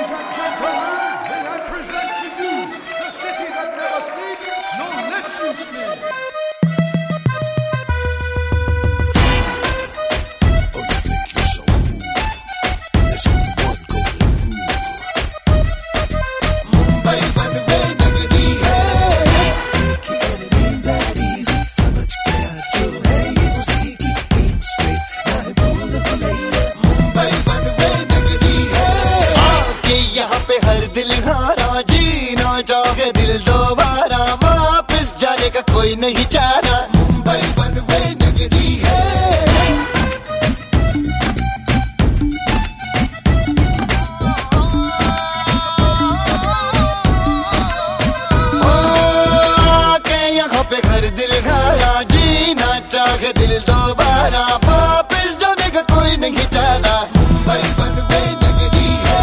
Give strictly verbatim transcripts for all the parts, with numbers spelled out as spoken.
Ladies and gentlemen, may I present to you the city that never sleeps nor lets you sleep. चाहे दिल दोबारा वापस जाने का कोई नहीं चारा। मुंबई वन वे नगरी है। आके यहाँ पे हर दिल हारा, जीना चाहे दिल दोबारा वापस जाने का कोई नहीं चारा। मुंबई वन वे नगरी है।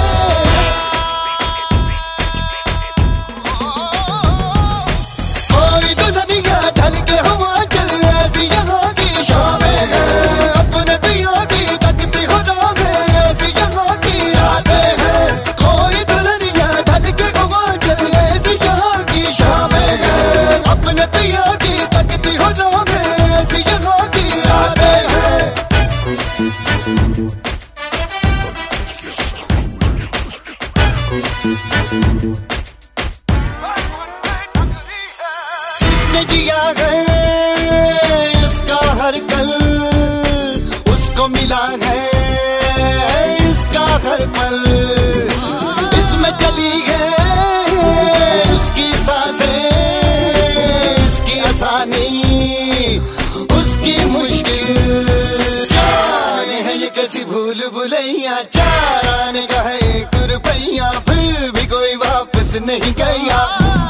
जिसने जिया है उसका हर कल उसको मिला है इसका हर पल। इसमें चली है उसकी सांसें, इसकी आसानी उसकी मुश्किल। जान है ये कैसी भूल भुलैया, चार ने कहा एक रुपैया फिर भी कोई वापस नहीं गया।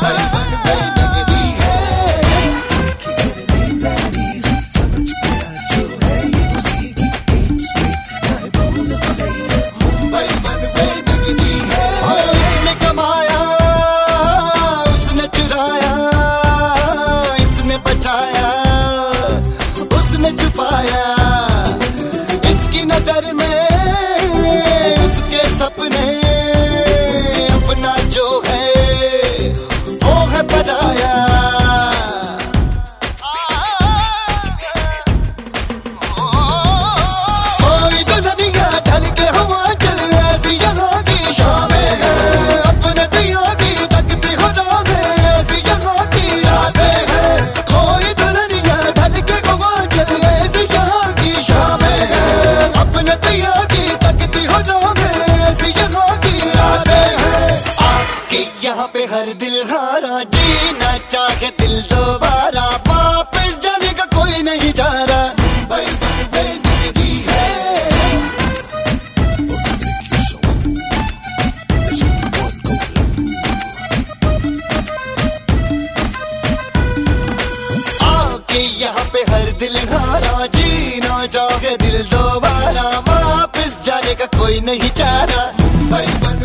इसकी नजर में उसके सपने अपना जो है वो है पराया। कोई दुल्हनिया ढल के हवा चल ऐसी यहाँ की शामें हैं, अपने पिया की तकती हो जावे ऐसी यहाँ की रातें हैं। कोई दुल्हनिया ढल के हवा चल ऐसी यहाँ की शामें हैं, अपने पिया की तकती हो जावे ऐसी यहाँ की रातें हैं। आके यहाँ पे हर दिल हारा, जीना चाहे दिल दोबारा वापस जाने का कोई नहीं चारा। मुंबई वन वे नगरी है। आके यहाँ पे हर दिल हारा, जीना चाहे दिल दोबारा वापस जाने का कोई नहीं चारा। मुंबई वन